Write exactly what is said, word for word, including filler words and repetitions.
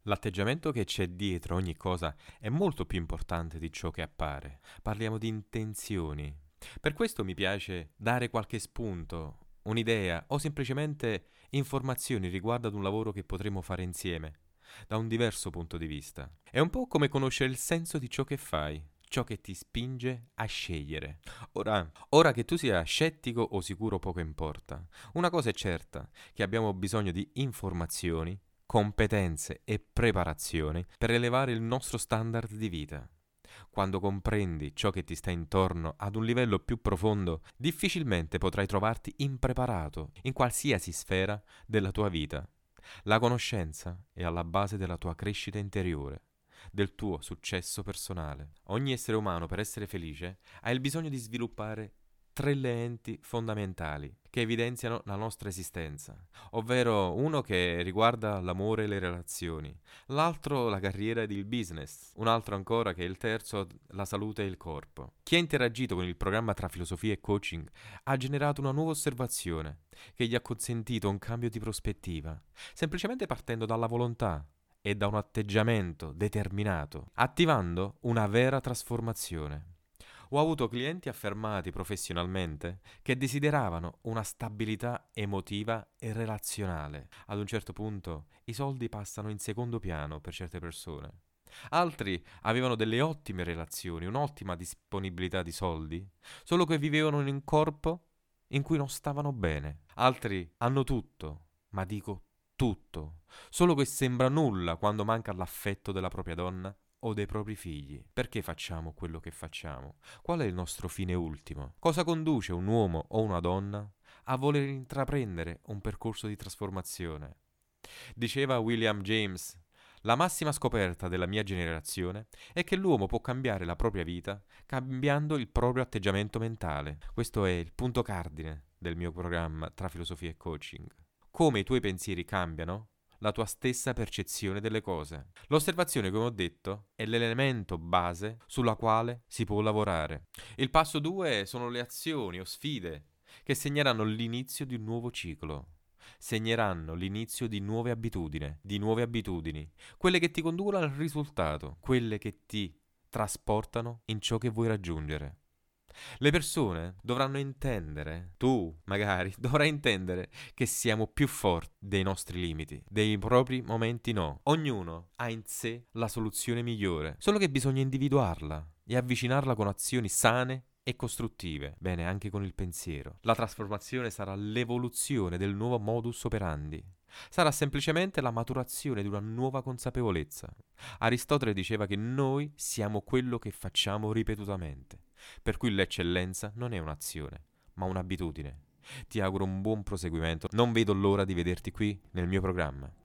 L'atteggiamento che c'è dietro ogni cosa è molto più importante di ciò che appare. Parliamo di intenzioni. Per questo mi piace dare qualche spunto, un'idea o semplicemente informazioni riguardo ad un lavoro che potremo fare insieme, da un diverso punto di vista. È un po' come conoscere il senso di ciò che fai, ciò che ti spinge a scegliere. Ora, ora che tu sia scettico o sicuro poco importa. Una cosa è certa, che abbiamo bisogno di informazioni, competenze e preparazione per elevare il nostro standard di vita. Quando comprendi ciò che ti sta intorno ad un livello più profondo, difficilmente potrai trovarti impreparato in qualsiasi sfera della tua vita. La conoscenza è alla base della tua crescita interiore, del tuo successo personale. Ogni essere umano, per essere felice, ha il bisogno di sviluppare tre elementi fondamentali che evidenziano la nostra esistenza, ovvero uno che riguarda l'amore e le relazioni, l'altro la carriera ed il business, un altro ancora che è il terzo, la salute e il corpo. Chi ha interagito con il programma tra filosofia e coaching ha generato una nuova osservazione che gli ha consentito un cambio di prospettiva, semplicemente partendo dalla volontà e da un atteggiamento determinato, attivando una vera trasformazione. Ho avuto clienti affermati professionalmente che desideravano una stabilità emotiva e relazionale. Ad un certo punto i soldi passano in secondo piano per certe persone. Altri avevano delle ottime relazioni, un'ottima disponibilità di soldi, solo che vivevano in un corpo in cui non stavano bene. Altri hanno tutto, ma dico tutto, solo che sembra nulla quando manca l'affetto della propria donna o dei propri figli. Perché facciamo quello che facciamo? Qual è il nostro fine ultimo? Cosa conduce un uomo o una donna a voler intraprendere un percorso di trasformazione? Diceva William James, la massima scoperta della mia generazione è che l'uomo può cambiare la propria vita cambiando il proprio atteggiamento mentale. Questo è il punto cardine del mio programma tra filosofia e coaching. Come i tuoi pensieri cambiano la tua stessa percezione delle cose. L'osservazione, come ho detto, è l'elemento base sulla quale si può lavorare. Il passo due sono le azioni o sfide che segneranno l'inizio di un nuovo ciclo. Segneranno l'inizio di nuove abitudini, di nuove abitudini, quelle che ti conducono al risultato, quelle che ti trasportano in ciò che vuoi raggiungere. Le persone dovranno intendere, tu magari dovrai intendere che siamo più forti dei nostri limiti, dei propri momenti no. Ognuno ha in sé la soluzione migliore, solo che bisogna individuarla e avvicinarla con azioni sane e costruttive, bene anche con il pensiero. La trasformazione sarà l'evoluzione del nuovo modus operandi. Sarà semplicemente la maturazione di una nuova consapevolezza. Aristotele diceva che noi siamo quello che facciamo ripetutamente, per cui l'eccellenza non è un'azione, ma un'abitudine. Ti auguro un buon proseguimento, non vedo l'ora di vederti qui nel mio programma.